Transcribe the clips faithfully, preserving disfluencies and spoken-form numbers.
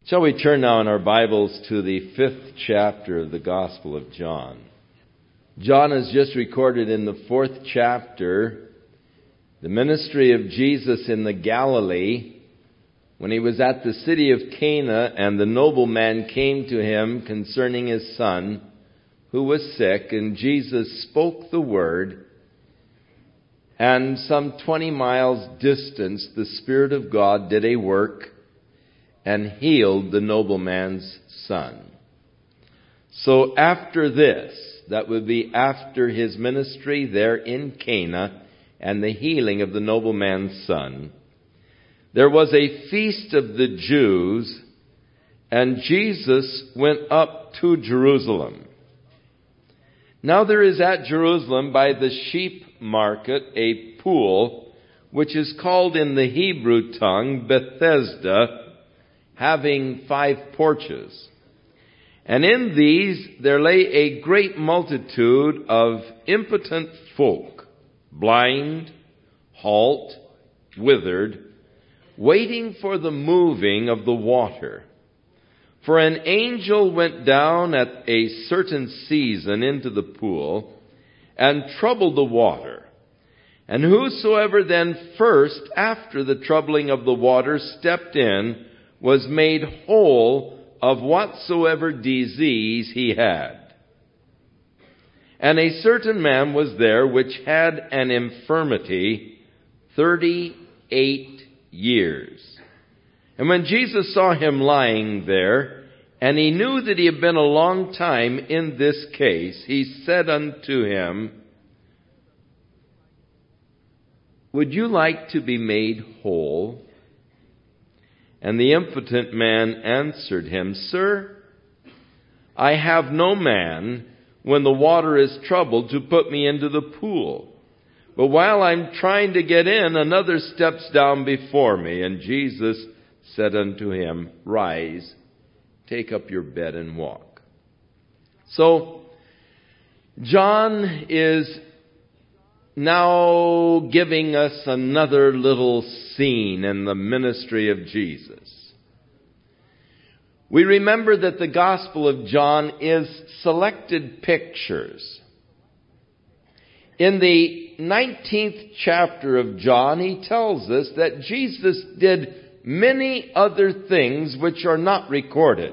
Shall we turn now in our Bibles to the fifth chapter of the Gospel of John? John has just recorded in the fourth chapter the ministry of Jesus in the Galilee when he was at the city of Cana and the nobleman came to him concerning his son who was sick, and Jesus spoke the word, and some twenty miles distance the Spirit of God did a work and healed the nobleman's son. So after this, that would be after his ministry there in Cana and the healing of the nobleman's son, there was a feast of the Jews, and Jesus went up to Jerusalem. Now there is at Jerusalem by the sheep market a pool, which is called in the Hebrew tongue Bethesda, having five porches. And in these there lay a great multitude of impotent folk, blind, halt, withered, waiting for the moving of the water. For an angel went down at a certain season into the pool and troubled the water. And whosoever then first, after the troubling of the water, stepped in, was made whole of whatsoever disease he had. And a certain man was there which had an infirmity thirty-eight years. And when Jesus saw him lying there, and he knew that he had been a long time in this case, he said unto him, Would you like to be made whole? And the impotent man answered him, Sir, I have no man when the water is troubled to put me into the pool. But while I'm trying to get in, another steps down before me. And Jesus said unto him, Rise, take up your bed and walk. So, John is now giving us another little scene in the ministry of Jesus. We remember that the Gospel of John is selected pictures. In the nineteenth chapter of John, he tells us that Jesus did many other things which are not recorded.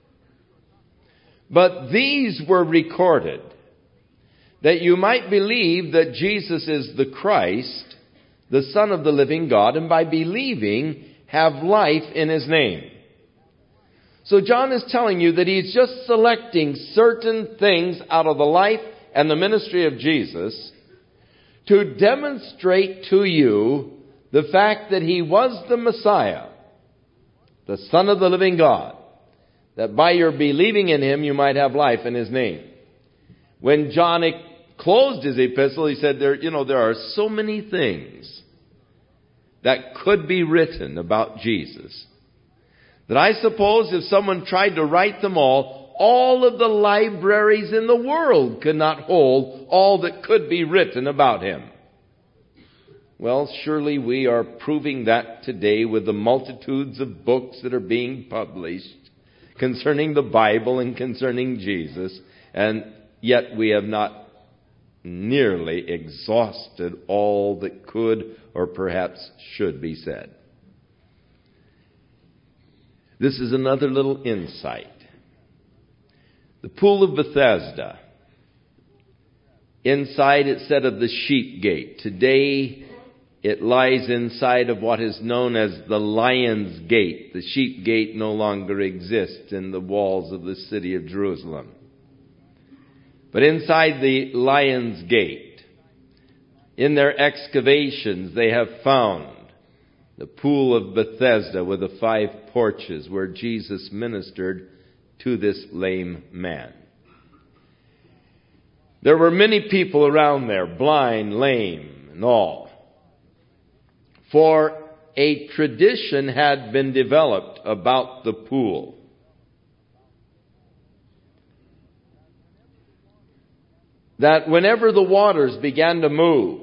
But these were recorded, that you might believe that Jesus is the Christ, the Son of the living God, and by believing have life in his name. So John is telling you that he's just selecting certain things out of the life and the ministry of Jesus to demonstrate to you the fact that he was the Messiah, the Son of the living God, that by your believing in him you might have life in his name. When John closed his epistle, he said, there, you know, there are so many things that could be written about Jesus, that I suppose if someone tried to write them all, all of the libraries in the world could not hold all that could be written about him. Well, surely we are proving that today with the multitudes of books that are being published concerning the Bible and concerning Jesus, and yet we have not nearly exhausted all that could or perhaps should be said. This is another little insight. The pool of Bethesda. Inside it said of the sheep gate. Today it lies inside of what is known as the Lion's Gate. The sheep gate no longer exists in the walls of the city of Jerusalem. But inside the Lion's Gate, in their excavations, they have found the pool of Bethesda with the five porches where Jesus ministered to this lame man. There were many people around there, blind, lame, and all. For a tradition had been developed about the pool. That whenever the waters began to move,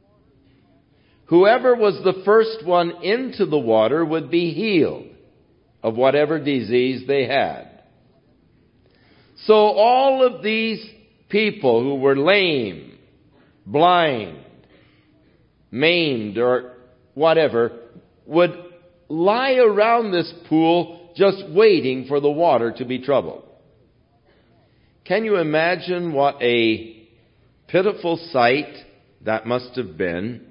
whoever was the first one into the water would be healed. of whatever disease they had. So all of these people who were lame, blind, maimed, or whatever, would lie around this pool just waiting for the water to be troubled. Can you imagine what a pitiful sight that must have been?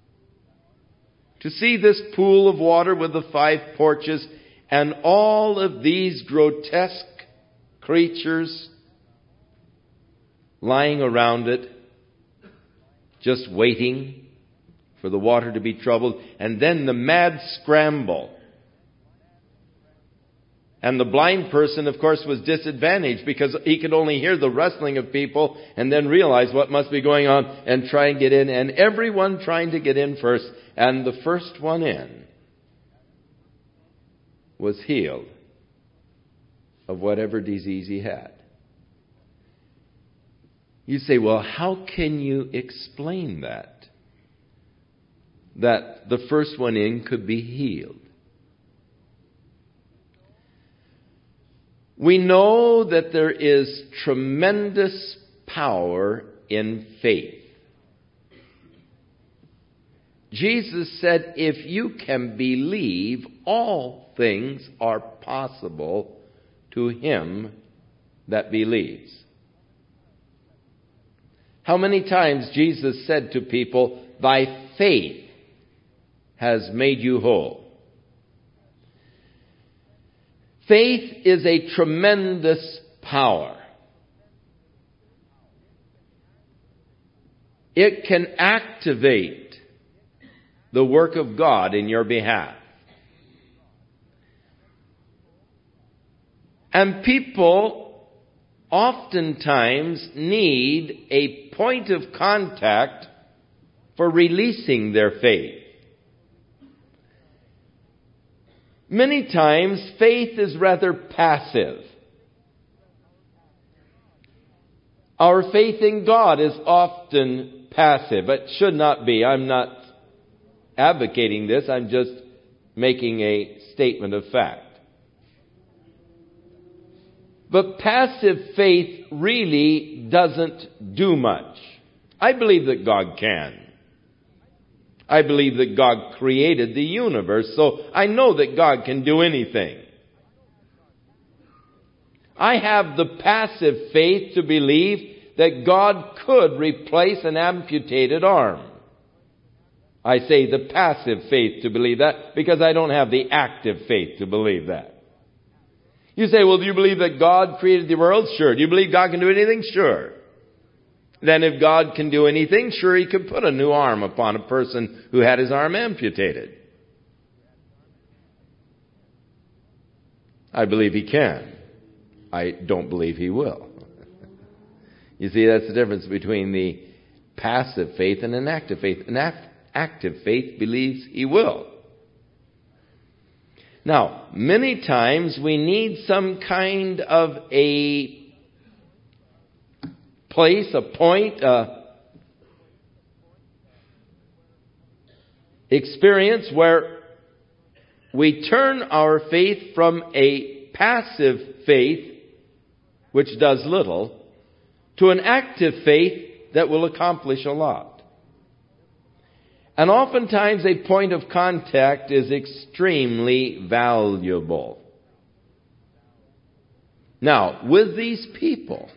To see this pool of water with the five porches and all of these grotesque creatures lying around it, just waiting for the water to be troubled, and then the mad scramble. And the blind person, of course, was disadvantaged because he could only hear the rustling of people and then realize what must be going on and try and get in. And everyone trying to get in first. And the first one in was healed of whatever disease he had. You say, well, how can you explain that? That the first one in could be healed. We know that there is tremendous power in faith. Jesus said, if you can believe, all things are possible to him that believes. How many times Jesus said to people, thy faith has made you whole. Faith is a tremendous power. It can activate the work of God in your behalf. And people oftentimes need a point of contact for releasing their faith. Many times, faith is rather passive. Our faith in God is often passive. It should not be. I'm not advocating this. I'm just making a statement of fact. But passive faith really doesn't do much. I believe that God can. I believe that God created the universe, so I know that God can do anything. I have the passive faith to believe that God could replace an amputated arm. I say the passive faith to believe that because I don't have the active faith to believe that. You say, well, do you believe that God created the world? Sure. Do you believe God can do anything? Sure. Then if God can do anything, sure, he could put a new arm upon a person who had his arm amputated. I believe he can. I don't believe he will. You see, that's the difference between the passive faith and an active faith. An active faith believes he will. Now, many times we need some kind of a place, a point, a experience where we turn our faith from a passive faith, which does little, to an active faith that will accomplish a lot. And oftentimes a point of contact is extremely valuable. Now, with these people,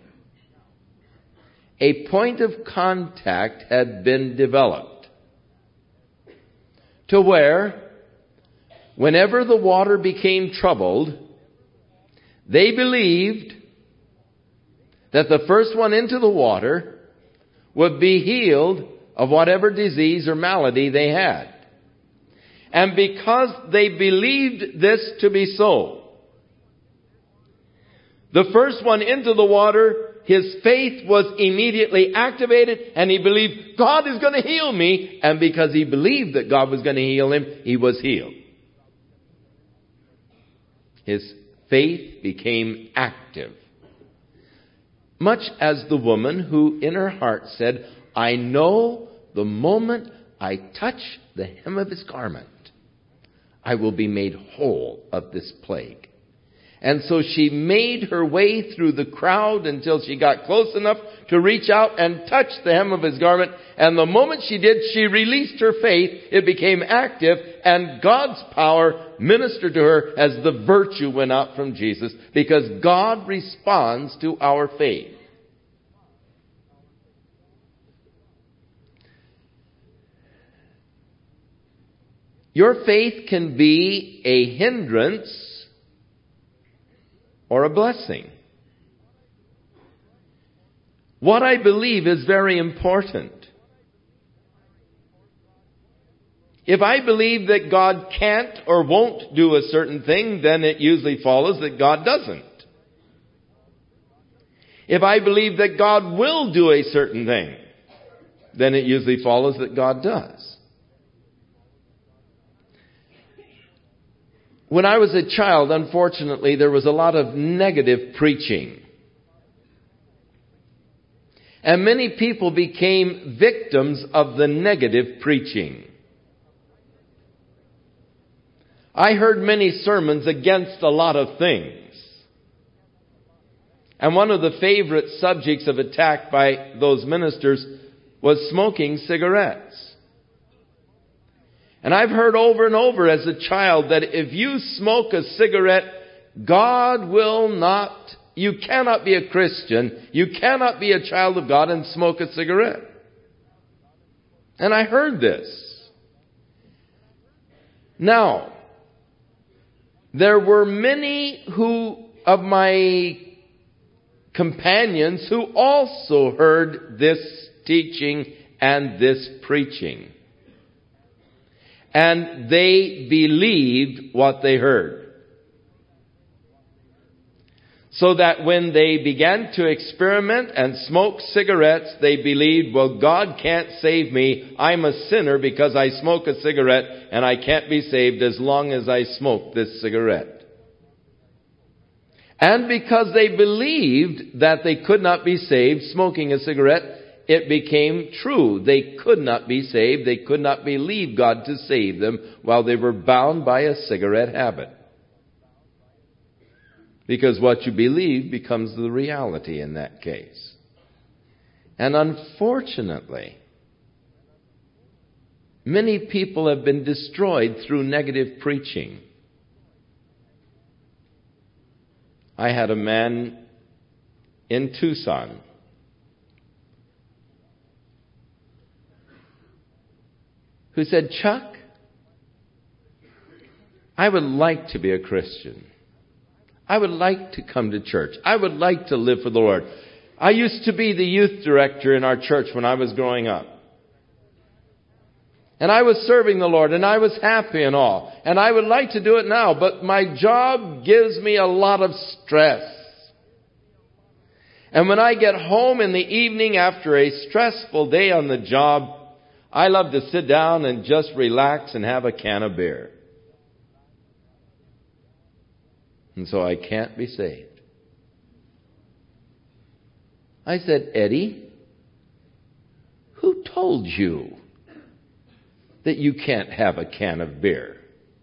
a point of contact had been developed to where, whenever the water became troubled, they believed that the first one into the water would be healed of whatever disease or malady they had. And because they believed this to be so, the first one into the water, his faith was immediately activated and he believed, God is going to heal me. And because he believed that God was going to heal him, he was healed. His faith became active. Much as the woman who in her heart said, I know the moment I touch the hem of his garment, I will be made whole of this plague. And so she made her way through the crowd until she got close enough to reach out and touch the hem of his garment. And the moment she did, she released her faith. It became active, and God's power ministered to her as the virtue went out from Jesus, because God responds to our faith. Your faith can be a hindrance or a blessing. What I believe is very important. If I believe that God can't or won't do a certain thing, then it usually follows that God doesn't. If I believe that God will do a certain thing, then it usually follows that God does. When I was a child, unfortunately, there was a lot of negative preaching. And many people became victims of the negative preaching. I heard many sermons against a lot of things. And one of the favorite subjects of attack by those ministers was smoking cigarettes. And I've heard over and over as a child that if you smoke a cigarette, God will not, you cannot be a Christian, you cannot be a child of God and smoke a cigarette. And I heard this. Now, there were many who, of my companions, who also heard this teaching and this preaching. And they believed what they heard. So that when they began to experiment and smoke cigarettes, they believed, well, God can't save me. I'm a sinner because I smoke a cigarette, and I can't be saved as long as I smoke this cigarette. And because they believed that they could not be saved smoking a cigarette, it became true. They could not be saved. They could not believe God to save them while they were bound by a cigarette habit. Because what you believe becomes the reality in that case. And unfortunately, many people have been destroyed through negative preaching. I had a man in Tucson who said, Chuck, I would like to be a Christian. I would like to come to church. I would like to live for the Lord. I used to be the youth director in our church when I was growing up. And I was serving the Lord, and I was happy and all. And I would like to do it now, but my job gives me a lot of stress. And when I get home in the evening after a stressful day on the job, I love to sit down and just relax and have a can of beer. And so I can't be saved. I said, Eddie, who told you that you can't have a can of beer?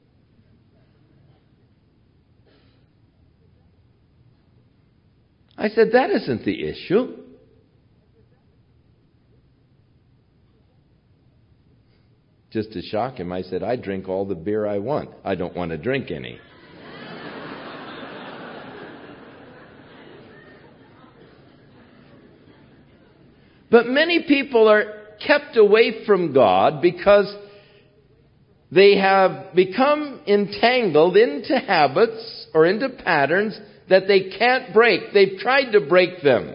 I said, that isn't the issue. Just to shock him, I said, I drink all the beer I want. I don't want to drink any. But many people are kept away from God because they have become entangled into habits or into patterns that they can't break. They've tried to break them.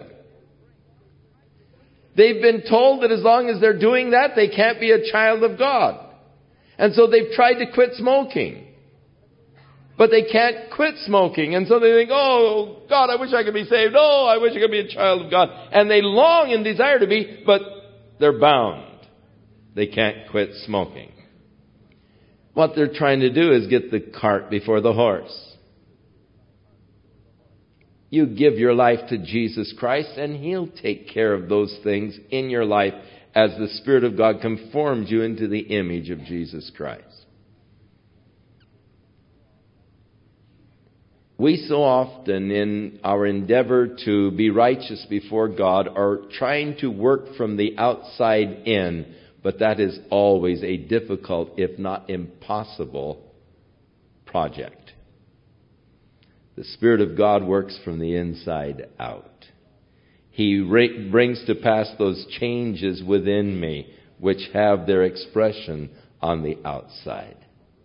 They've been told that as long as they're doing that, they can't be a child of God. And so they've tried to quit smoking. But they can't quit smoking. And so they think, oh, God, I wish I could be saved. Oh, I wish I could be a child of God. And they long and desire to be, but they're bound. They can't quit smoking. What they're trying to do is get the cart before the horse. You give your life to Jesus Christ, and He'll take care of those things in your life as the Spirit of God conforms you into the image of Jesus Christ. We so often, in our endeavor to be righteous before God, are trying to work from the outside in, but that is always a difficult, if not impossible, project. The Spirit of God works from the inside out. He re- brings to pass those changes within me, which have their expression on the outside.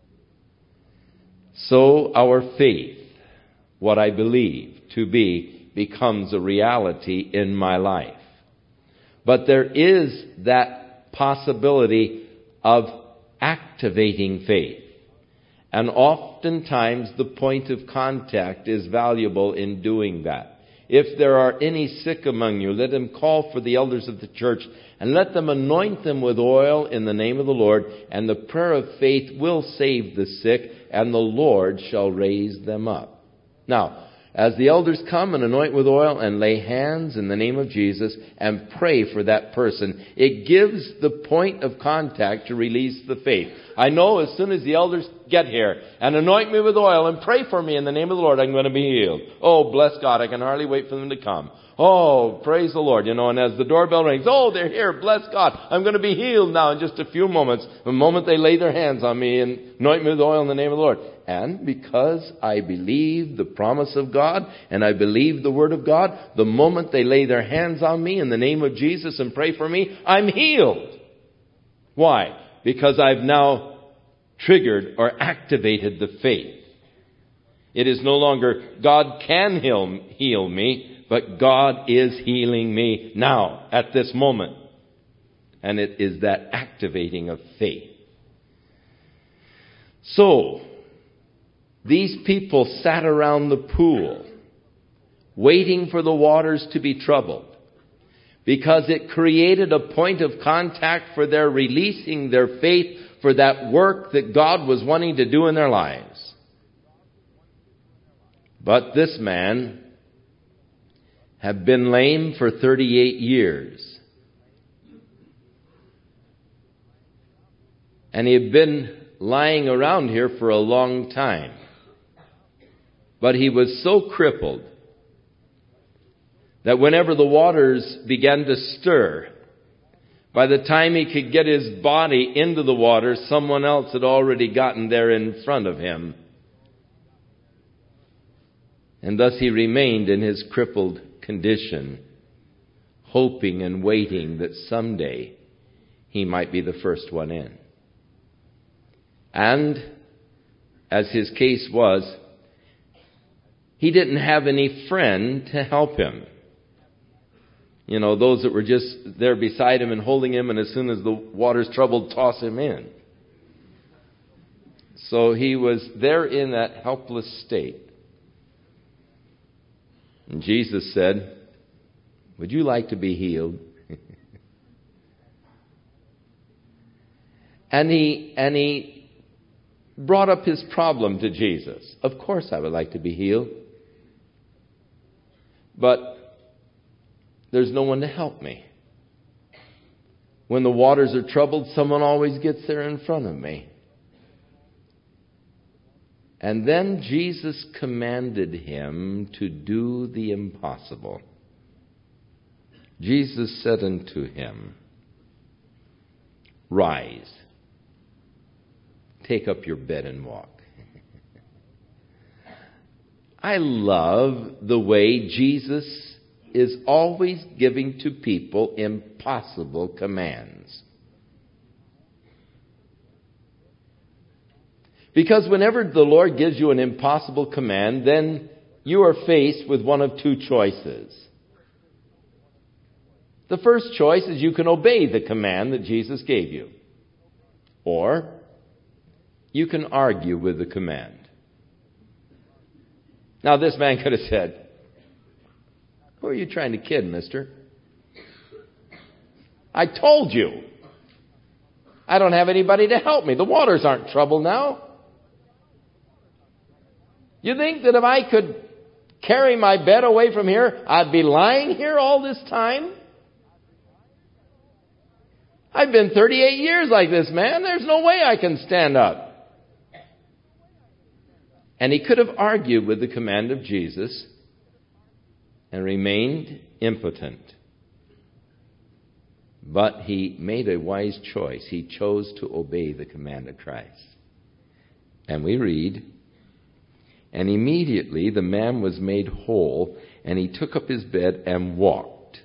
So our faith, what I believe to be, becomes a reality in my life. But there is that possibility of activating faith. And oftentimes the point of contact is valuable in doing that. If there are any sick among you, let them call for the elders of the church and let them anoint them with oil in the name of the Lord, and the prayer of faith will save the sick, and the Lord shall raise them up. Now, as the elders come and anoint with oil and lay hands in the name of Jesus and pray for that person, it gives the point of contact to release the faith. I know as soon as the elders get here and anoint me with oil and pray for me in the name of the Lord, I'm going to be healed. Oh, bless God, I can hardly wait for them to come. Oh, praise the Lord. You know, and as the doorbell rings, oh, they're here, bless God. I'm going to be healed now in just a few moments. The moment they lay their hands on me and anoint me with oil in the name of the Lord. And because I believe the promise of God and I believe the Word of God, the moment they lay their hands on me in the name of Jesus and pray for me, I'm healed. Why? Because I've now triggered or activated the faith. It is no longer God can heal, heal me, but God is healing me now, at this moment. And it is that activating of faith. So, these people sat around the pool, waiting for the waters to be troubled, because it created a point of contact for their releasing their faith for that work that God was wanting to do in their lives. But this man had been lame for thirty-eight years. And he had been lying around here for a long time. But he was so crippled that whenever the waters began to stir, by the time he could get his body into the water, someone else had already gotten there in front of him. And thus he remained in his crippled condition, hoping and waiting that someday he might be the first one in. And, as his case was, he didn't have any friend to help him. You know, those that were just there beside him and holding him, and as soon as the water's troubled, toss him in. So he was there in that helpless state. And Jesus said, "Would you like to be healed?" and he and he brought up his problem to Jesus. Of course I would like to be healed. But there's no one to help me. When the waters are troubled, someone always gets there in front of me. And then Jesus commanded him to do the impossible. Jesus said unto him, "Rise, take up your bed and walk." I love the way Jesus is always giving to people impossible commands. Because whenever the Lord gives you an impossible command, then you are faced with one of two choices. The first choice is you can obey the command that Jesus gave you. Or you can argue with the command. Now this man could have said, "Who are you trying to kid, mister? I told you. I don't have anybody to help me. The waters aren't troubled now. You think that if I could carry my bed away from here, I'd be lying here all this time? I've been thirty-eight years like this, man. There's no way I can stand up." And he could have argued with the command of Jesus and remained impotent. But he made a wise choice. He chose to obey the command of Christ. And we read, "And immediately the man was made whole, and he took up his bed and walked."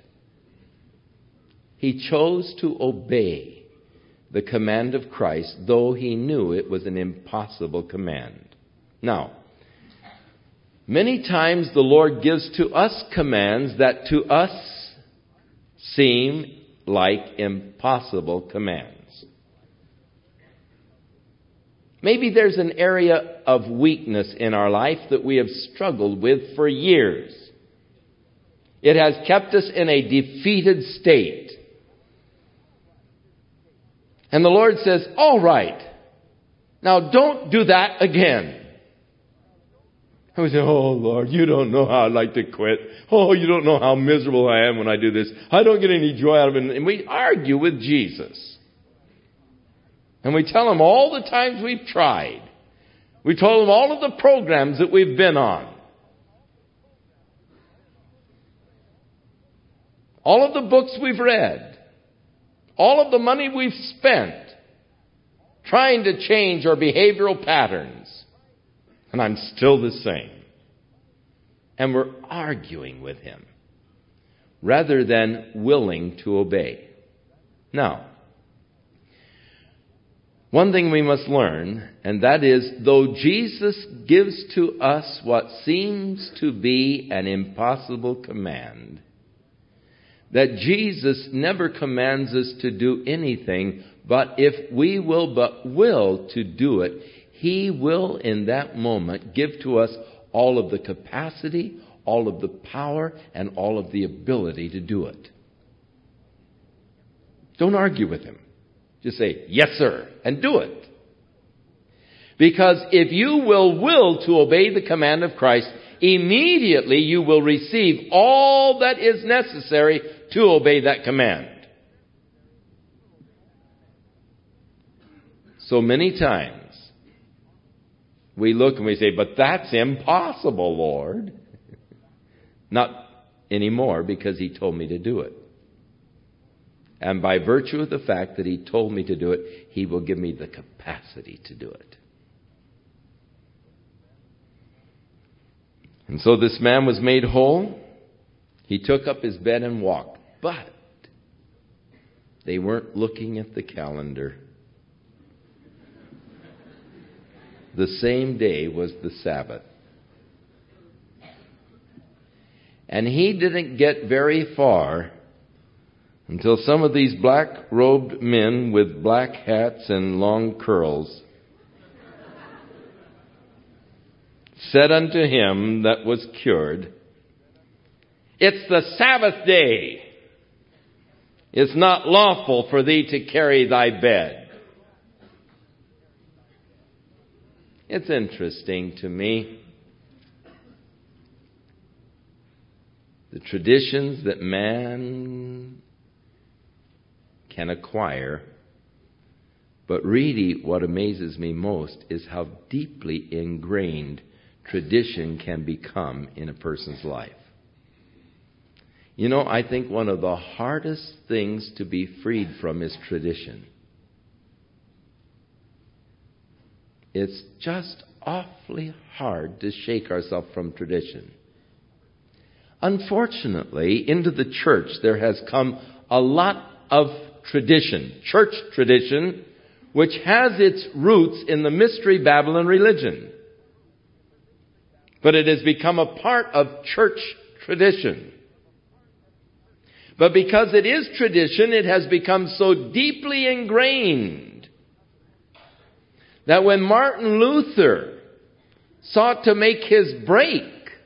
He chose to obey the command of Christ, though he knew it was an impossible command. Now, many times the Lord gives to us commands that to us seem like impossible commands. Maybe there's an area of weakness in our life that we have struggled with for years. It has kept us in a defeated state. And the Lord says, all right, now don't do that again. I would say, oh, Lord, you don't know how I'd like to quit. Oh, you don't know how miserable I am when I do this. I don't get any joy out of it. And we argue with Jesus. And we tell him all the times we've tried. We told him all of the programs that we've been on. All of the books we've read. All of the money we've spent trying to change our behavioral patterns. And I'm still the same. And we're arguing with him rather than willing to obey. Now, one thing we must learn, and that is, though Jesus gives to us what seems to be an impossible command, that Jesus never commands us to do anything, but if we will but will to do it, he will in that moment give to us all of the capacity, all of the power, and all of the ability to do it. Don't argue with him. Just say, yes, sir, and do it. Because if you will will to obey the command of Christ, immediately you will receive all that is necessary to obey that command. So many times, we look and we say, but that's impossible, Lord. Not anymore, because he told me to do it. And by virtue of the fact that he told me to do it, he will give me the capacity to do it. And so this man was made whole. He took up his bed and walked. But they weren't looking at the calendar. The same day was the Sabbath. And he didn't get very far until some of these black-robed men with black hats and long curls said unto him that was cured, "It's the Sabbath day. It's not lawful for thee to carry thy bed." It's interesting to me, the traditions that man can acquire, but really what amazes me most is how deeply ingrained tradition can become in a person's life. You know, I think one of the hardest things to be freed from is tradition. It's just awfully hard to shake ourselves from tradition. Unfortunately, into the church there has come a lot of tradition, church tradition, which has its roots in the Mystery Babylon religion. But it has become a part of church tradition. But because it is tradition, it has become so deeply ingrained that when Martin Luther sought to make his break,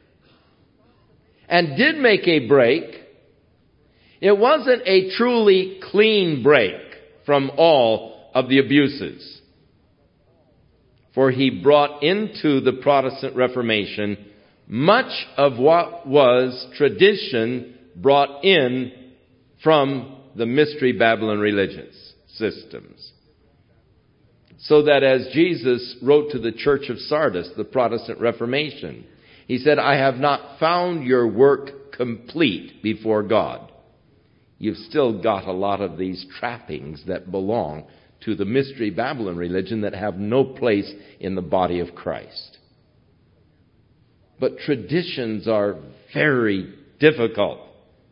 and did make a break, it wasn't a truly clean break from all of the abuses. For he brought into the Protestant Reformation much of what was tradition brought in from the Mystery Babylon religious systems. So that as Jesus wrote to the church of Sardis, the Protestant Reformation, he said, I have not found your work complete before God. You've still got a lot of these trappings that belong to the Mystery Babylon religion that have no place in the body of Christ. But traditions are very difficult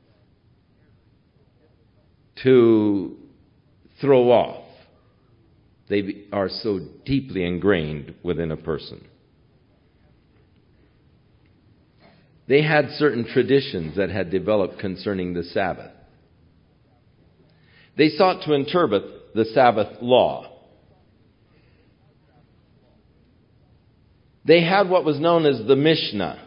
to throw off. They are so deeply ingrained within a person. They had certain traditions that had developed concerning the Sabbath. They sought to interpret the Sabbath law. They had what was known as the Mishnah,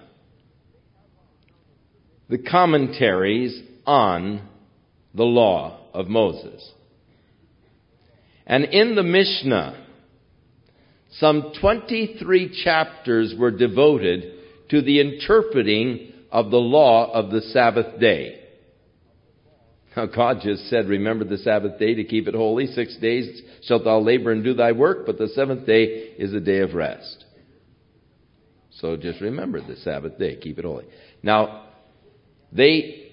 the commentaries on the law of Moses. And in the Mishnah, some twenty-three chapters were devoted to the interpreting of the law of the Sabbath day. Now God just said, remember the Sabbath day to keep it holy. Six days shalt thou labor and do thy work, but the seventh day is a day of rest. So just remember the Sabbath day, keep it holy. Now, they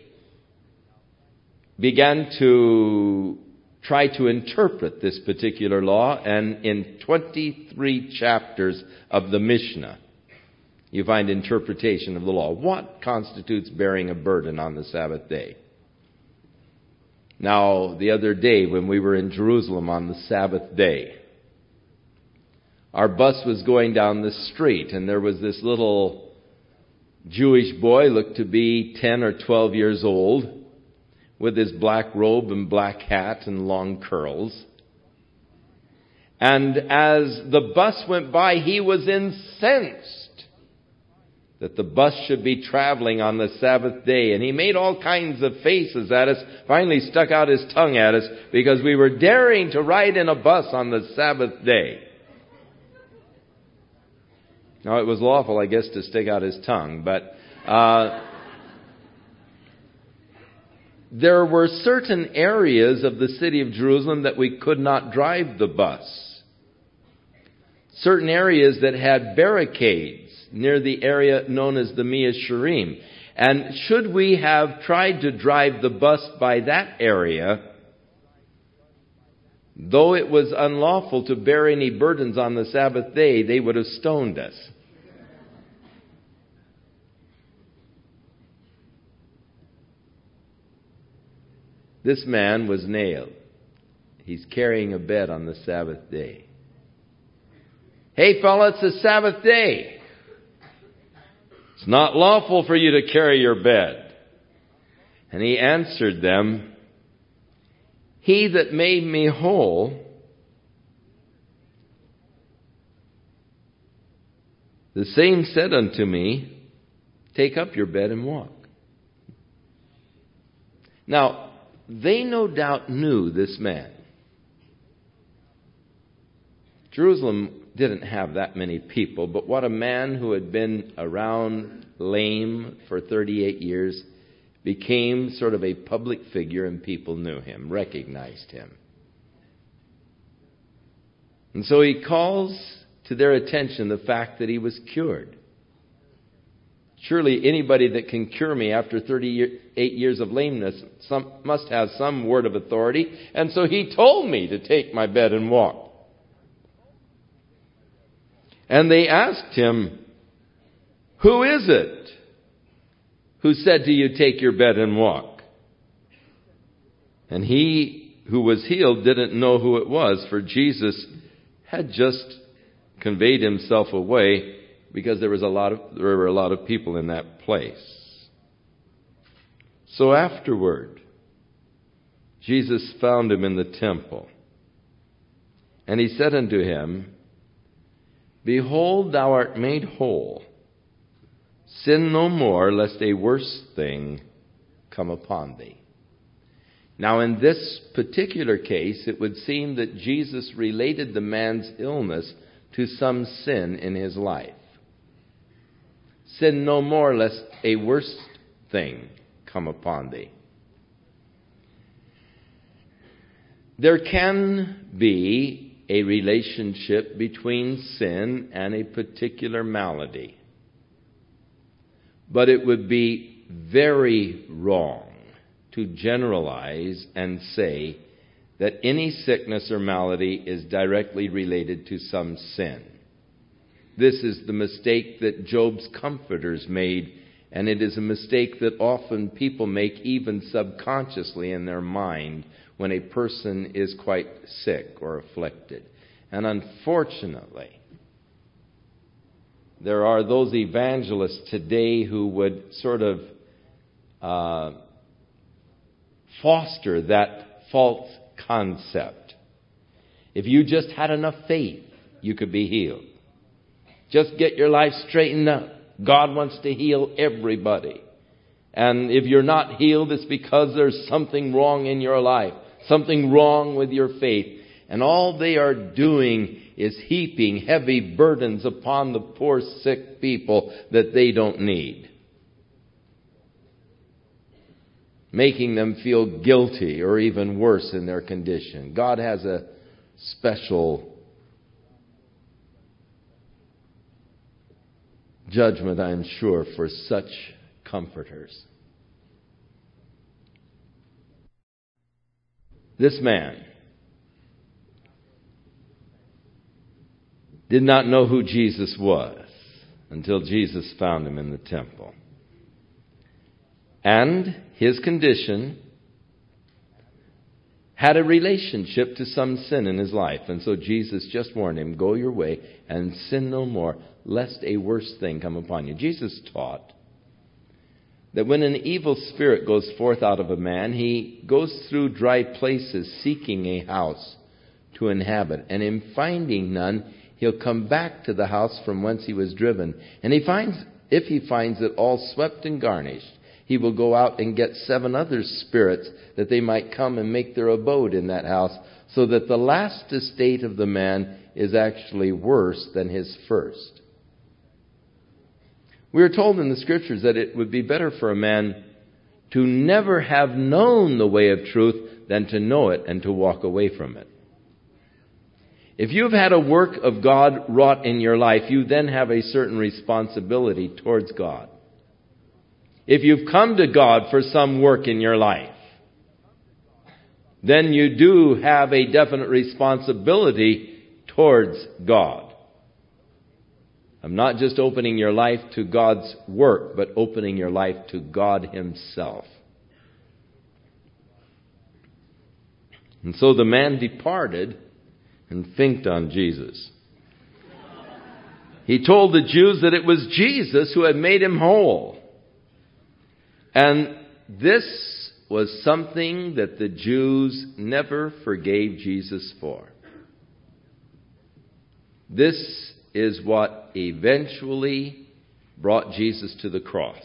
began to try to interpret this particular law, and in twenty-three chapters of the Mishnah, you find interpretation of the law. What constitutes bearing a burden on the Sabbath day? Now, the other day when we were in Jerusalem on the Sabbath day, our bus was going down the street, and there was this little Jewish boy, looked to be ten or twelve years old, with his black robe and black hat and long curls. And as the bus went by, he was incensed that the bus should be traveling on the Sabbath day. And he made all kinds of faces at us, finally stuck out his tongue at us, because we were daring to ride in a bus on the Sabbath day. Now, it was lawful, I guess, to stick out his tongue, but uh, there were certain areas of the city of Jerusalem that we could not drive the bus. Certain areas that had barricades near the area known as the Mea Shearim. And should we have tried to drive the bus by that area, though it was unlawful to bear any burdens on the Sabbath day, they would have stoned us. This man was nailed. He's carrying a bed on the Sabbath day. Hey, fella, it's the Sabbath day. It's not lawful for you to carry your bed. And he answered them, He that made me whole, the same said unto me, Take up your bed and walk. Now, they no doubt knew this man. Jerusalem didn't have that many people, but what a man who had been around lame for thirty-eight years became sort of a public figure, and people knew him, recognized him. And so he calls to their attention the fact that he was cured. Surely anybody that can cure me after thirty-eight years of lameness some, must have some word of authority. And so he told me to take my bed and walk. And they asked him, Who is it who said to you, Take your bed and walk? And he who was healed didn't know who it was, for Jesus had just conveyed himself away, because there was a lot of there were a lot of people in that place. So afterward, Jesus found him in the temple, and he said unto him, Behold, thou art made whole. Sin no more, lest a worse thing come upon thee. Now, in this particular case, it would seem that Jesus related the man's illness to some sin in his life. Sin no more, lest a worse thing come upon thee. There can be a relationship between sin and a particular malady. But it would be very wrong to generalize and say that any sickness or malady is directly related to some sin. This is the mistake that Job's comforters made, and it is a mistake that often people make even subconsciously in their mind when a person is quite sick or afflicted. And unfortunately, there are those evangelists today who would sort of uh, foster that false concept. If you just had enough faith, you could be healed. Just get your life straightened up. God wants to heal everybody. And if you're not healed, it's because there's something wrong in your life, something wrong with your faith. And all they are doing is heaping heavy burdens upon the poor sick people that they don't need, making them feel guilty or even worse in their condition. God has a special judgment, I am sure, for such comforters. This man did not know who Jesus was until Jesus found him in the temple. And his condition had a relationship to some sin in his life. And so Jesus just warned him, go your way and sin no more, lest a worse thing come upon you. Jesus taught that when an evil spirit goes forth out of a man, he goes through dry places seeking a house to inhabit. And in finding none, he'll come back to the house from whence he was driven. And he finds, if he finds it all swept and garnished, he will go out and get seven other spirits that they might come and make their abode in that house, so that the last estate of the man is actually worse than his first. We are told in the Scriptures that it would be better for a man to never have known the way of truth than to know it and to walk away from it. If you've had a work of God wrought in your life, you then have a certain responsibility towards God. If you've come to God for some work in your life, then you do have a definite responsibility towards God. I'm not just opening your life to God's work, but opening your life to God Himself. And so the man departed and thanked on Jesus. He told the Jews that it was Jesus who had made him whole. And this was something that the Jews never forgave Jesus for. This is what eventually brought Jesus to the cross.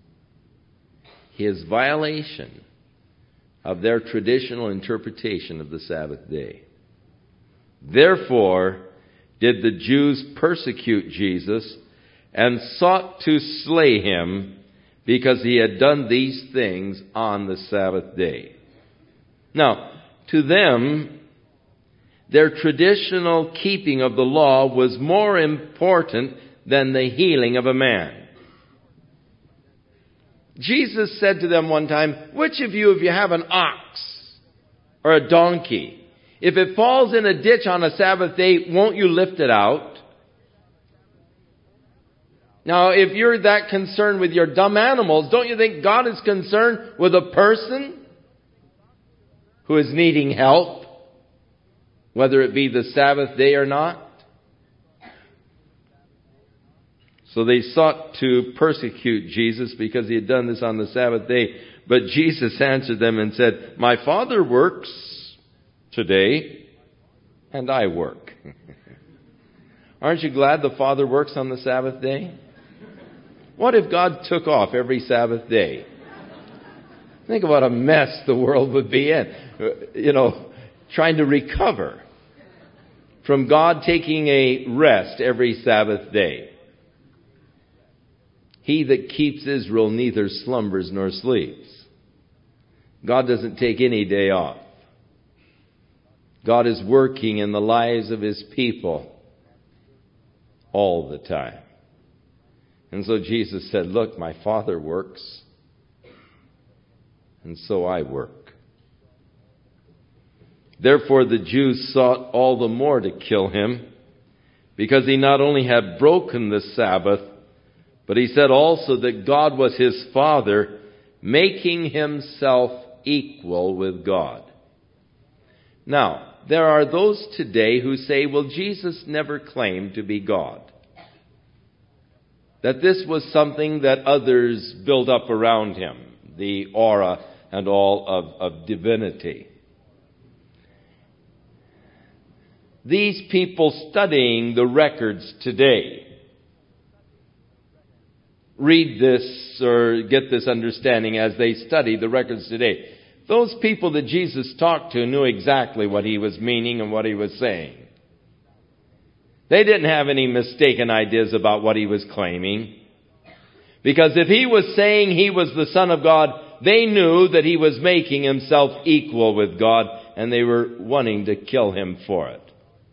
His violation of their traditional interpretation of the Sabbath day. Therefore, did the Jews persecute Jesus and sought to slay him, because he had done these things on the Sabbath day. Now, to them, their traditional keeping of the law was more important than the healing of a man. Jesus said to them one time, which of you, if you have an ox or a donkey, if it falls in a ditch on a Sabbath day, won't you lift it out? Now, if you're that concerned with your dumb animals, don't you think God is concerned with a person who is needing help, whether it be the Sabbath day or not? So they sought to persecute Jesus because he had done this on the Sabbath day. But Jesus answered them and said, my Father works today, and I work. Aren't you glad the Father works on the Sabbath day? What if God took off every Sabbath day? Think of what a mess the world would be in. You know, trying to recover from God taking a rest every Sabbath day. He that keeps Israel neither slumbers nor sleeps. God doesn't take any day off. God is working in the lives of His people all the time. And so Jesus said, look, my Father works, and so I work. Therefore the Jews sought all the more to kill Him, because He not only had broken the Sabbath, but He said also that God was His Father, making Himself equal with God. Now, there are those today who say, well, Jesus never claimed to be God. That this was something that others built up around Him, the aura and all of, of divinity. These people studying the records today read this or get this understanding as they study the records today. Those people that Jesus talked to knew exactly what He was meaning and what He was saying. They didn't have any mistaken ideas about what He was claiming. Because if He was saying He was the Son of God, they knew that He was making Himself equal with God, and they were wanting to kill Him for it.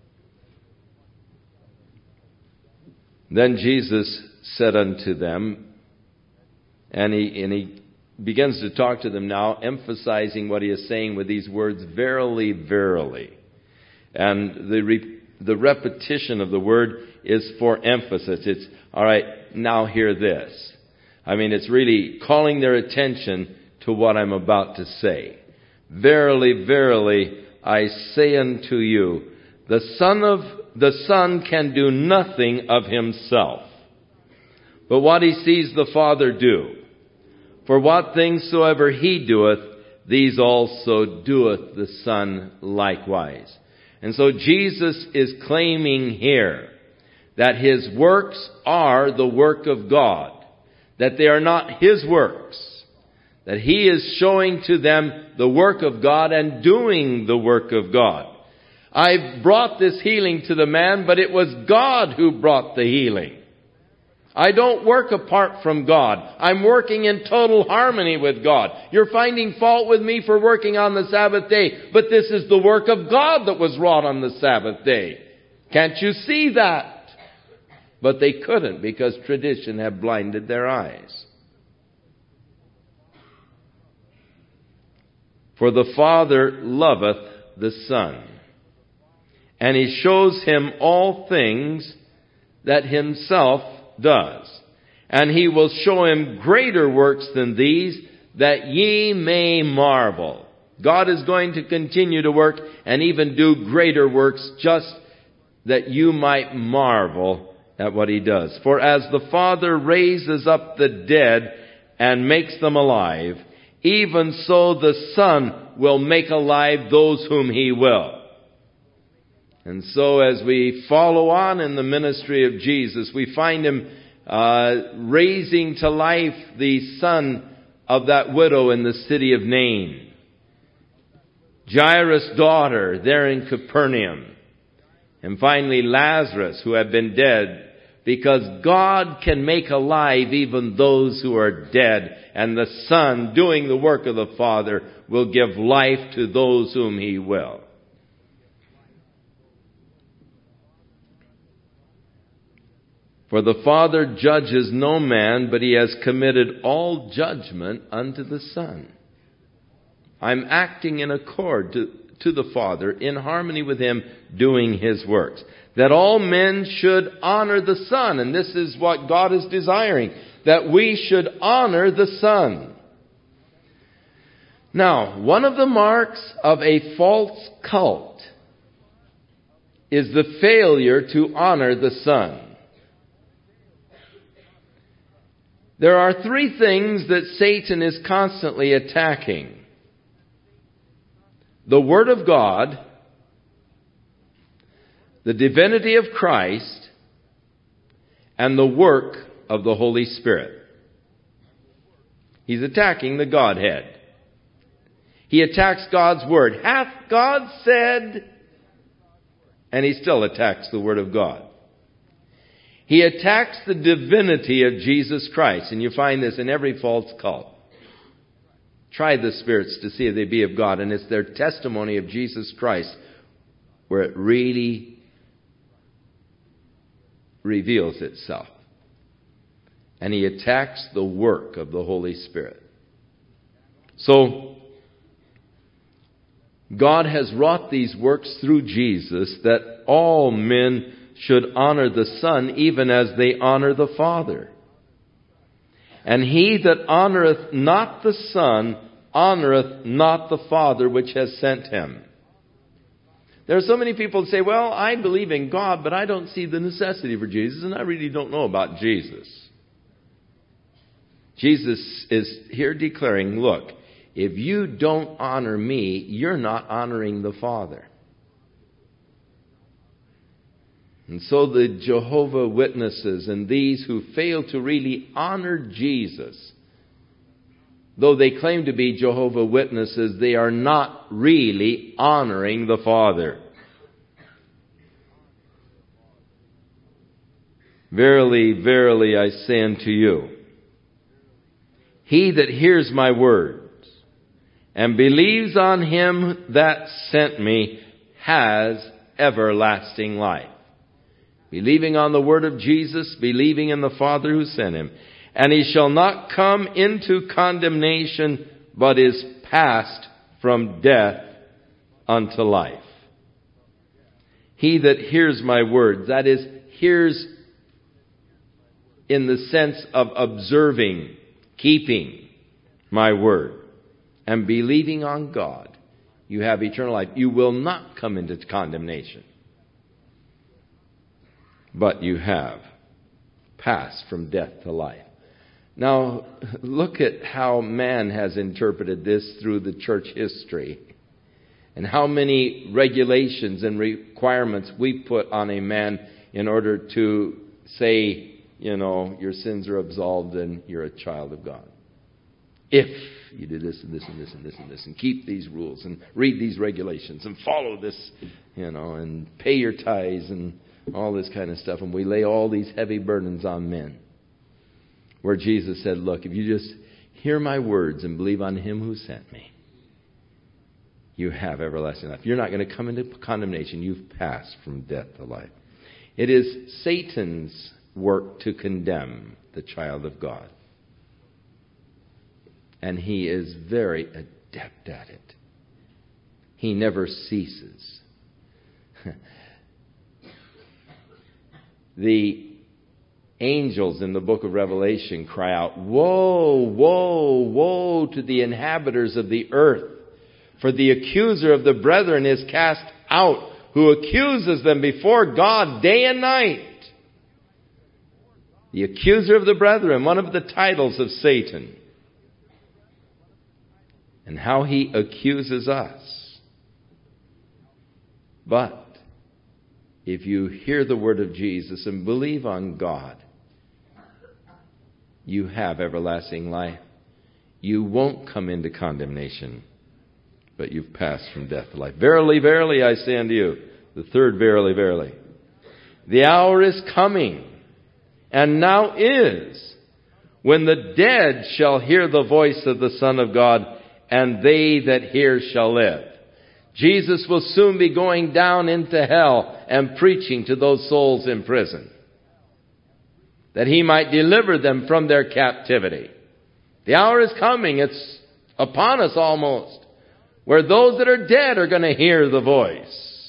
Then Jesus said unto them, and he, and he begins to talk to them now, emphasizing what He is saying with these words, verily, verily. And the re, the repetition of the word is for emphasis. It's, all right, now hear this. I mean, it's really calling their attention to what I'm about to say. Verily, verily, I say unto you, the Son of the Son can do nothing of Himself, but what He sees the Father do. For what things soever He doeth, these also doeth the Son likewise. And so Jesus is claiming here that His works are the work of God, that they are not His works, that He is showing to them the work of God and doing the work of God. I brought this healing to the man, but it was God who brought the healing. I don't work apart from God. I'm working in total harmony with God. You're finding fault with me for working on the Sabbath day, but this is the work of God that was wrought on the Sabbath day. Can't you see that? But they couldn't, because tradition had blinded their eyes. For the Father loveth the Son, and He shows Him all things that Himself does. And He will show Him greater works than these, that ye may marvel. God is going to continue to work and even do greater works, just that you might marvel at what He does. For as the Father raises up the dead and makes them alive, even so the Son will make alive those whom He will. And so as we follow on in the ministry of Jesus, we find Him uh, raising to life the son of that widow in the city of Nain, Jairus' daughter there in Capernaum, and finally Lazarus, who had been dead, because God can make alive even those who are dead, and the Son, doing the work of the Father, will give life to those whom He will. For the Father judges no man, but He has committed all judgment unto the Son. I'm acting in accord to, to the Father, in harmony with Him, doing His works. That all men should honor the Son, and this is what God is desiring, that we should honor the Son. Now, one of the marks of a false cult is the failure to honor the Son. There are three things that Satan is constantly attacking: the Word of God, the divinity of Christ, and the work of the Holy Spirit. He's attacking the Godhead. He attacks God's Word. Hath God said? And he still attacks the Word of God. He attacks the divinity of Jesus Christ. And you find this in every false cult. Try the spirits to see if they be of God. And it's their testimony of Jesus Christ where it really reveals itself. And he attacks the work of the Holy Spirit. So, God has wrought these works through Jesus that all men should honor the Son even as they honor the Father. And he that honoreth not the Son honoreth not the Father which has sent him. There are so many people who say, well, I believe in God, but I don't see the necessity for Jesus, and I really don't know about Jesus. Jesus is here declaring, look, if you don't honor me, you're not honoring the Father. And so the Jehovah Witnesses and these who fail to really honor Jesus, though they claim to be Jehovah Witnesses, they are not really honoring the Father. Verily, verily, I say unto you, he that hears my words and believes on him that sent me has everlasting life. Believing on the word of Jesus, believing in the Father who sent him. And he shall not come into condemnation, but is passed from death unto life. He that hears my words, that is, hears in the sense of observing, keeping my word, and believing on God, you have eternal life. You will not come into condemnation, but you have passed from death to life. Now, look at how man has interpreted this through the church history, and how many regulations and requirements we put on a man in order to say, you know, your sins are absolved and you're a child of God. If you do this and this and this and this and this, and keep these rules and read these regulations and follow this, you know, and pay your tithes and all this kind of stuff. And we lay all these heavy burdens on men. Where Jesus said, look, if you just hear my words and believe on him who sent me, you have everlasting life. You're not going to come into condemnation. You've passed from death to life. It is Satan's work to condemn the child of God. And he is very adept at it. He never ceases. The angels in the book of Revelation cry out, woe, woe, woe to the inhabitants of the earth, for the accuser of the brethren is cast out, who accuses them before God day and night. The accuser of the brethren, one of the titles of Satan. And how he accuses us. But if you hear the word of Jesus and believe on God, you have everlasting life. You won't come into condemnation, but you've passed from death to life. Verily, verily, I say unto you, the third verily, verily, the hour is coming, and now is, when the dead shall hear the voice of the Son of God, and they that hear shall live. Jesus will soon be going down into hell and preaching to those souls in prison, that he might deliver them from their captivity. The hour is coming, it's upon us almost, where those that are dead are going to hear the voice.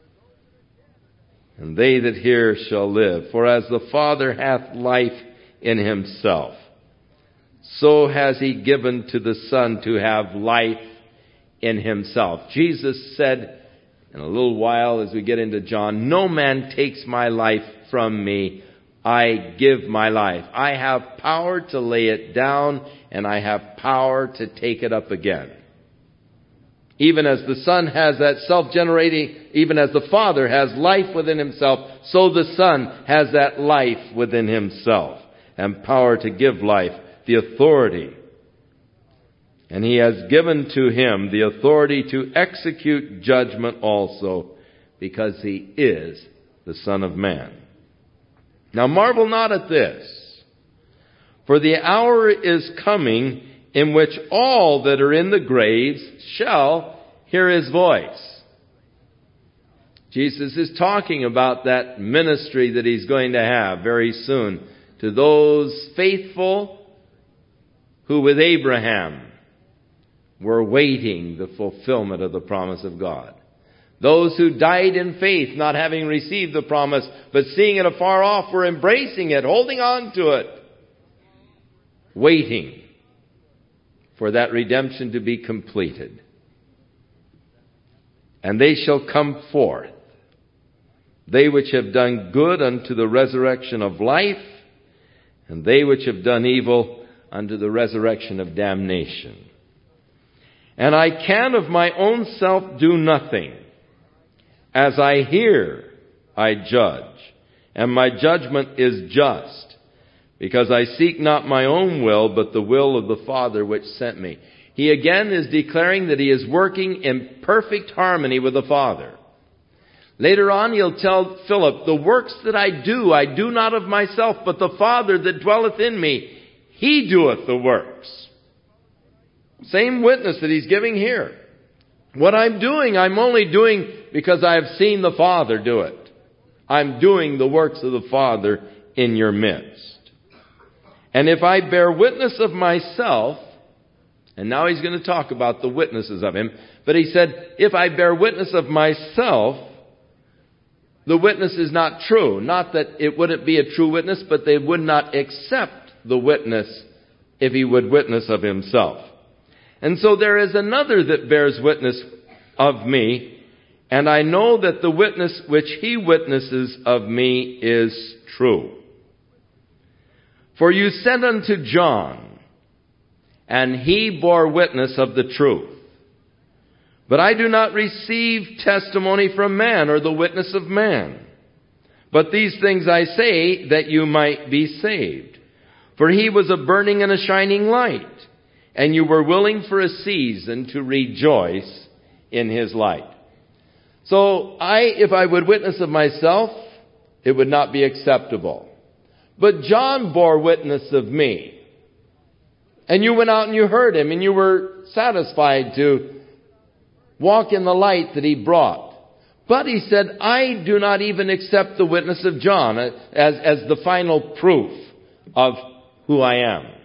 And they that hear shall live. For as the Father hath life in himself, so has he given to the Son to have life in himself. Jesus said in a little while as we get into John, no man takes my life from me. I give my life. I have power to lay it down, and I have power to take it up again. Even as the Son has that self-generating, even as the Father has life within himself, so the Son has that life within himself and power to give life, the authority. And he has given to him the authority to execute judgment also, because he is the Son of Man. Now marvel not at this, for the hour is coming in which all that are in the graves shall hear his voice. Jesus is talking about that ministry that He's going to have very soon to those faithful who with Abraham were waiting the fulfillment of the promise of God. Those who died in faith, not having received the promise, but seeing it afar off, were embracing it, holding on to it, waiting for that redemption to be completed. And they shall come forth, they which have done good unto the resurrection of life, and they which have done evil unto the resurrection of damnation. And I can of my own self do nothing. As I hear, I judge, and my judgment is just, because I seek not my own will, but the will of the Father which sent me. He again is declaring that he is working in perfect harmony with the Father. Later on, he'll tell Philip, the works that I do, I do not of myself, but the Father that dwelleth in me, He doeth the works. Same witness that he's giving here. What I'm doing, I'm only doing because I have seen the Father do it. I'm doing the works of the Father in your midst. And if I bear witness of myself, and now he's going to talk about the witnesses of him, but he said, if I bear witness of myself, the witness is not true. Not that it wouldn't be a true witness, but they would not accept the witness if he would witness of himself. And so there is another that bears witness of me, and I know that the witness which he witnesses of me is true. For you sent unto John, and he bore witness of the truth. But I do not receive testimony from man or the witness of man. But these things I say that you might be saved. For he was a burning and a shining light, and you were willing for a season to rejoice in his light. So I, if I would witness of myself, it would not be acceptable. But John bore witness of me. And you went out and you heard him, and you were satisfied to walk in the light that he brought. But he said, I do not even accept the witness of John as, as the final proof of who I am.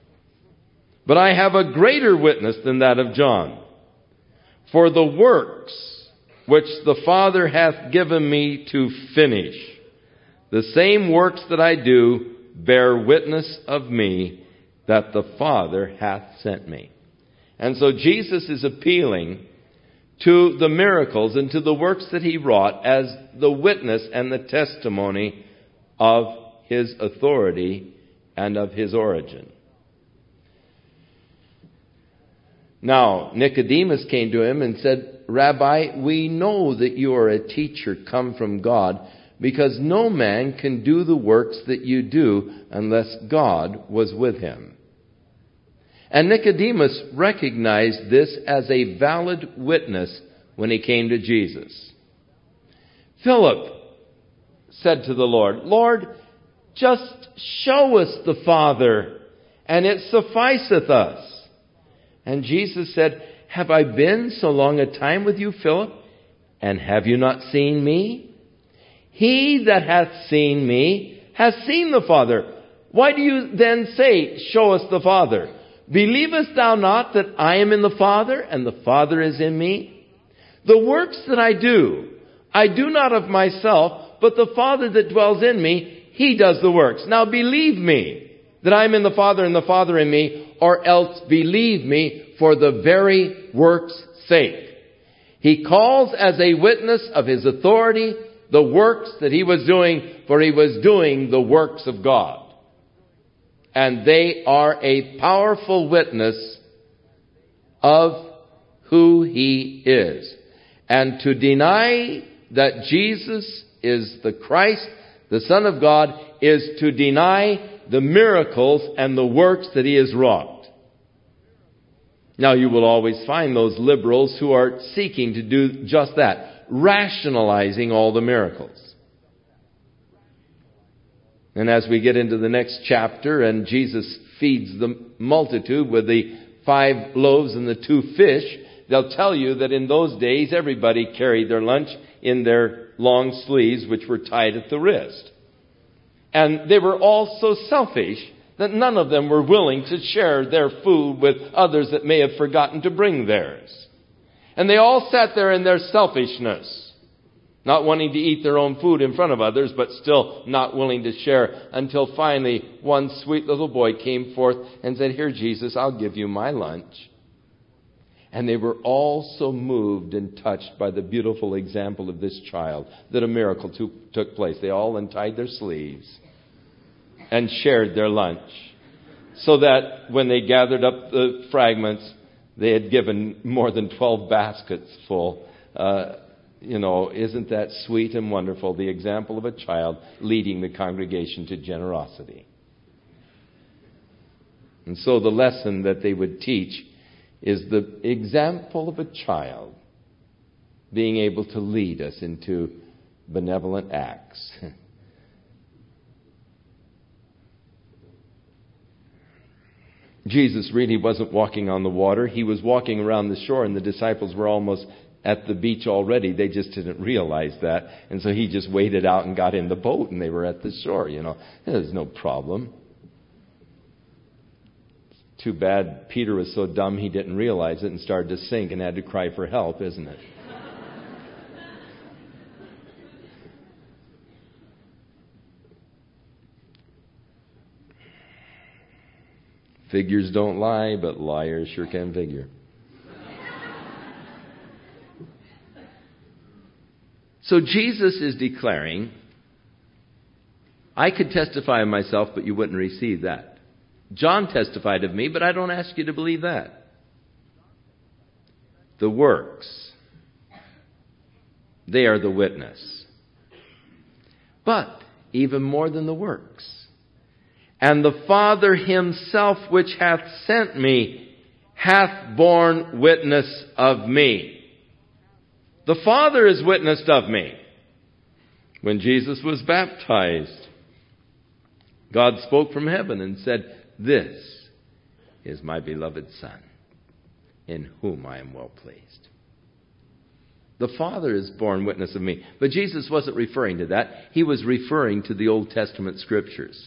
But I have a greater witness than that of John. For the works which the Father hath given me to finish, the same works that I do bear witness of me that the Father hath sent me. And so Jesus is appealing to the miracles and to the works that he wrought as the witness and the testimony of his authority and of his origin. Now, Nicodemus came to him and said, Rabbi, we know that you are a teacher come from God, because no man can do the works that you do unless God was with him. And Nicodemus recognized this as a valid witness when he came to Jesus. Philip said to the Lord, Lord, just show us the Father, and it sufficeth us. And Jesus said, have I been so long a time with you, Philip, and have you not seen me? He that hath seen me hath seen the Father. Why do you then say, show us the Father? Believest thou not that I am in the Father, and the Father is in me? The works that I do, I do not of myself, but the Father that dwells in me, He does the works. Now believe me that I am in the Father, and the Father in me, or else believe me for the very works' sake. He calls as a witness of His authority the works that He was doing, for He was doing the works of God. And they are a powerful witness of who He is. And to deny that Jesus is the Christ, the Son of God, is to deny the miracles and the works that He has wrought. Now, you will always find those liberals who are seeking to do just that, rationalizing all the miracles. And as we get into the next chapter and Jesus feeds the multitude with the five loaves and the two fish, they'll tell you that in those days everybody carried their lunch in their long sleeves, which were tied at the wrist. And they were all so selfish that none of them were willing to share their food with others that may have forgotten to bring theirs. And they all sat there in their selfishness, not wanting to eat their own food in front of others, but still not willing to share, until finally one sweet little boy came forth and said, "Here, Jesus, I'll give you my lunch." And they were all so moved and touched by the beautiful example of this child that a miracle to, took place. They all untied their sleeves and shared their lunch, so that when they gathered up the fragments, they had given more than twelve baskets full. Uh, you know, isn't that sweet and wonderful? The example of a child leading the congregation to generosity. And so the lesson that they would teach is the example of a child being able to lead us into benevolent acts. Jesus really wasn't walking on the water. He was walking around the shore, and the disciples were almost at the beach already. They just didn't realize that. And so he just waded out and got in the boat, and they were at the shore, you know. There's no problem. Too bad Peter was so dumb he didn't realize it and started to sink and had to cry for help, isn't it? Figures don't lie, but liars sure can figure. So Jesus is declaring, I could testify of myself, but you wouldn't receive that. John testified of me, but I don't ask you to believe that. The works, they are the witness. But even more than the works, and the Father himself which hath sent me hath borne witness of me. The Father is witnessed of me. When Jesus was baptized, God spoke from heaven and said, "This is my beloved Son, in whom I am well pleased." The Father is borne witness of me. But Jesus wasn't referring to that. He was referring to the Old Testament Scriptures,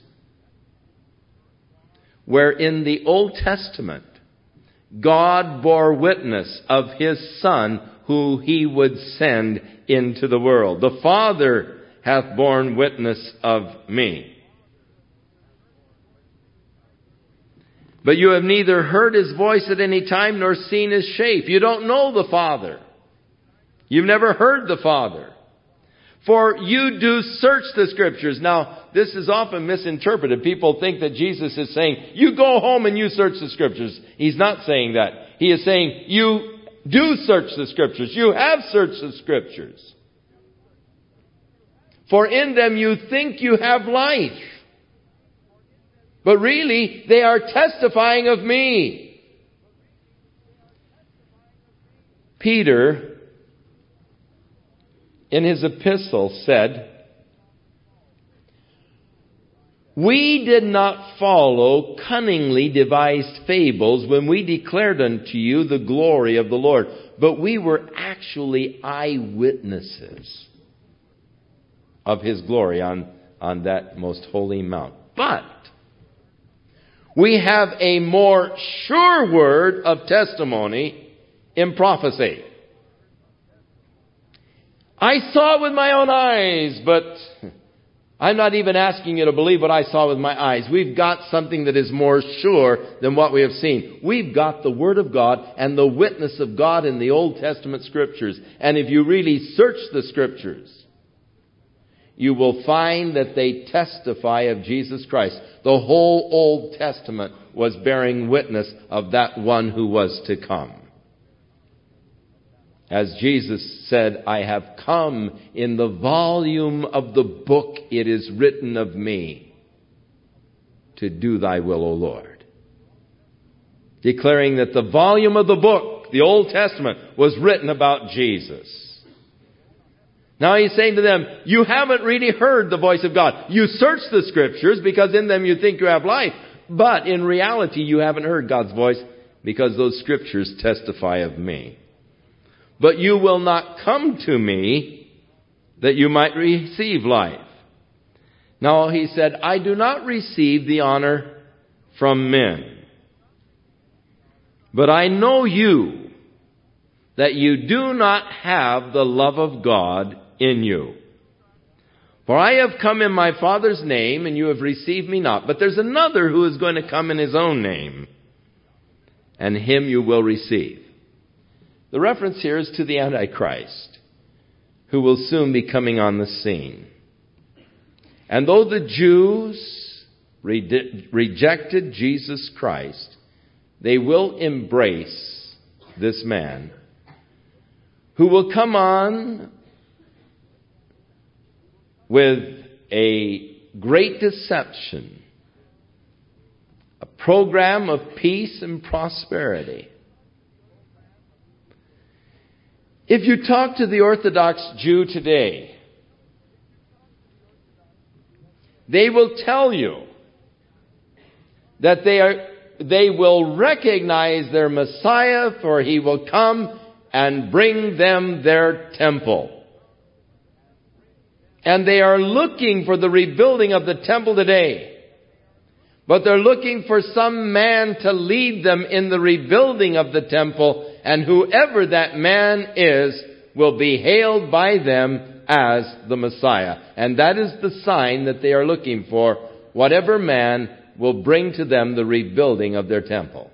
where in the Old Testament, God bore witness of his Son who he would send into the world. The Father hath borne witness of me. But you have neither heard his voice at any time nor seen his shape. You don't know the Father. You've never heard the Father. For you do search the Scriptures. Now, this is often misinterpreted. People think that Jesus is saying, you go home and you search the Scriptures. He's not saying that. He is saying, you do search the Scriptures. You have searched the Scriptures. For in them you think you have life. But really, they are testifying of me. Peter, in his epistle, said, we did not follow cunningly devised fables when we declared unto you the glory of the Lord, but we were actually eyewitnesses of his glory on, on that most holy mount. But we have a more sure word of testimony in prophecy. I saw it with my own eyes, but I'm not even asking you to believe what I saw with my eyes. We've got something that is more sure than what we have seen. We've got the Word of God and the witness of God in the Old Testament Scriptures. And if you really search the Scriptures, you will find that they testify of Jesus Christ. The whole Old Testament was bearing witness of that one who was to come. As Jesus said, I have come in the volume of the book it is written of me to do thy will, O Lord. Declaring that the volume of the book, the Old Testament, was written about Jesus. Now he's saying to them, you haven't really heard the voice of God. You search the Scriptures because in them you think you have life. But in reality you haven't heard God's voice because those Scriptures testify of me. but you will not come to me that you might receive life. Now he said, I do not receive the honor from men, but I know you, that you do not have the love of God in you. For I have come in my Father's name, and you have received me not. But there's another who is going to come in his own name, and him you will receive. The reference here is to the Antichrist, who will soon be coming on the scene. And though the Jews re- rejected Jesus Christ, they will embrace this man who will come on with a great deception, a program of peace and prosperity. If you talk to the Orthodox Jew today, they will tell you that they are, they will recognize their Messiah, for he will come and bring them their temple. And they are looking for the rebuilding of the temple today. But they're looking for some man to lead them in the rebuilding of the temple. And whoever that man is will be hailed by them as the Messiah. And that is the sign that they are looking for. Whatever man will bring to them the rebuilding of their temple.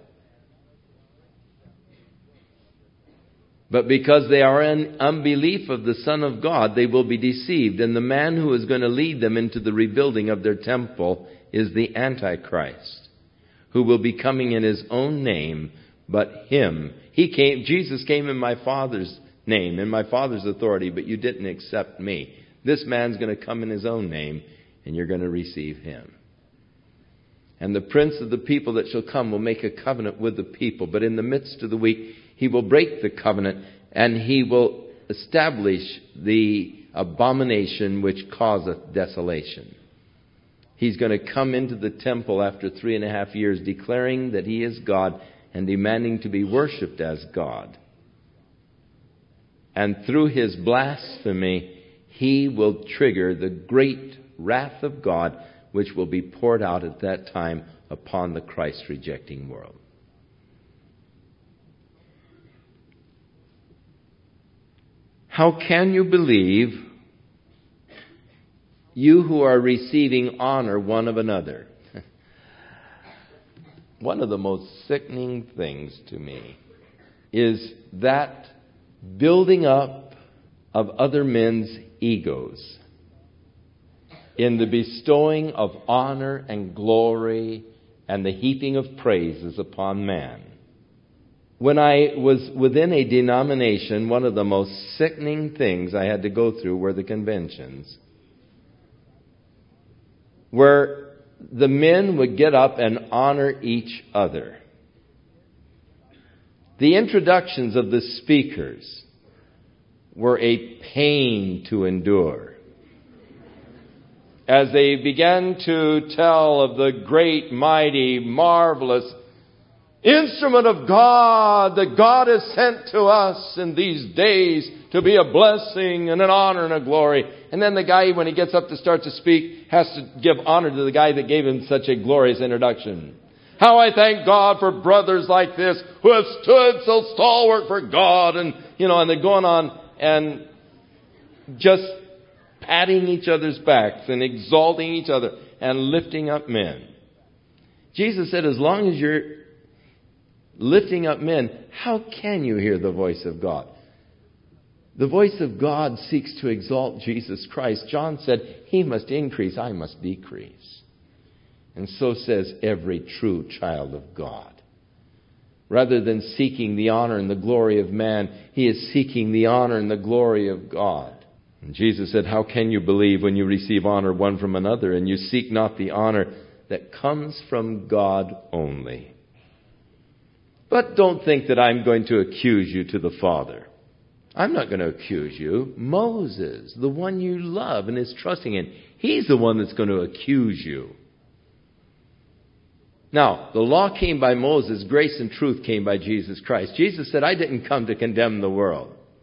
But because they are in unbelief of the Son of God, they will be deceived. And the man who is going to lead them into the rebuilding of their temple is the Antichrist, who will be coming in his own name, but him. He came, Jesus came in my Father's name, in my Father's authority, but you didn't accept me. This man's going to come in his own name, and you're going to receive him. And the prince of the people that shall come will make a covenant with the people, but in the midst of the week, he will break the covenant, and he will establish the abomination which causeth desolation. He's going to come into the temple after three and a half years, declaring that he is God and demanding to be worshipped as God. And through his blasphemy, he will trigger the great wrath of God, which will be poured out at that time upon the Christ-rejecting world. How can you believe, you who are receiving honor one of another? One of the most sickening things to me is that building up of other men's egos in the bestowing of honor and glory and the heaping of praises upon man. When I was within a denomination, one of the most sickening things I had to go through were the conventions, where the men would get up and honor each other. The introductions of the speakers were a pain to endure. As they began to tell of the great, mighty, marvelous instrument of God that God has sent to us in these days to be a blessing and an honor and a glory. And then the guy, when he gets up to start to speak, has to give honor to the guy that gave him such a glorious introduction. How I thank God for brothers like this who have stood so stalwart for God. And, you know, and they're going on and just patting each other's backs and exalting each other and lifting up men. Jesus said, as long as you're lifting up men, how can you hear the voice of God? The voice of God seeks to exalt Jesus Christ. John said, he must increase, I must decrease. And so says every true child of God. Rather than seeking the honor and the glory of man, he is seeking the honor and the glory of God. And Jesus said, how can you believe when you receive honor one from another, and you seek not the honor that comes from God only? But don't think that I'm going to accuse you to the Father. I'm not going to accuse you. Moses, the one you love and is trusting in, he's the one that's going to accuse you. Now, the law came by Moses, grace and truth came by Jesus Christ. Jesus said, I didn't come to condemn the world.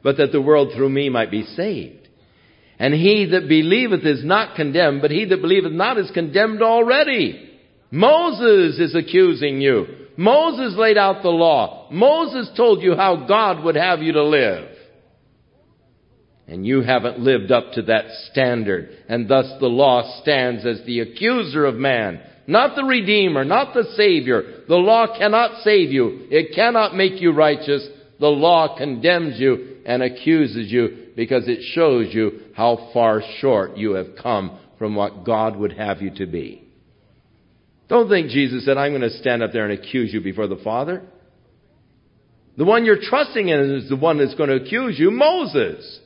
but that the world through me might be saved. And he that believeth is not condemned, but he that believeth not is condemned already. Moses is accusing you. Moses laid out the law. Moses told you how God would have you to live. And you haven't lived up to that standard. And thus the law stands as the accuser of man. Not the Redeemer, not the Savior. The law cannot save you. It cannot make you righteous. The law condemns you and accuses you because it shows you how far short you have come from what God would have you to be. Don't think Jesus said, I'm going to stand up there and accuse you before the Father. The one you're trusting in is the one that's going to accuse you, Moses.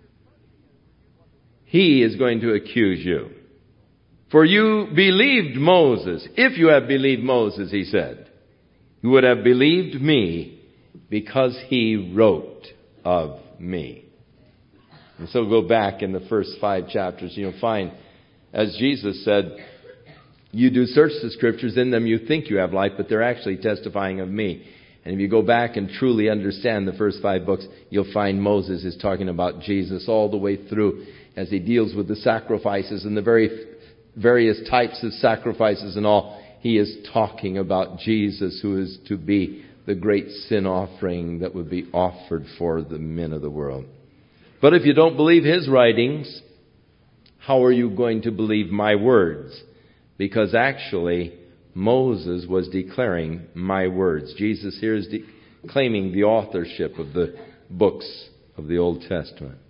He is going to accuse you. For you believed Moses. If you have believed Moses, he said, you would have believed me because he wrote of me. And so go back in the first five chapters, you'll find, as Jesus said, you do search the Scriptures, in them you think you have life, but they're actually testifying of me. And if you go back and truly understand the first five books, you'll find Moses is talking about Jesus all the way through as he deals with the sacrifices and the very various types of sacrifices and all. He is talking about Jesus, who is to be the great sin offering that would be offered for the men of the world. But if you don't believe his writings, how are you going to believe my words? Because actually, Moses was declaring my words. Jesus here is de- claiming the authorship of the books of the Old Testament.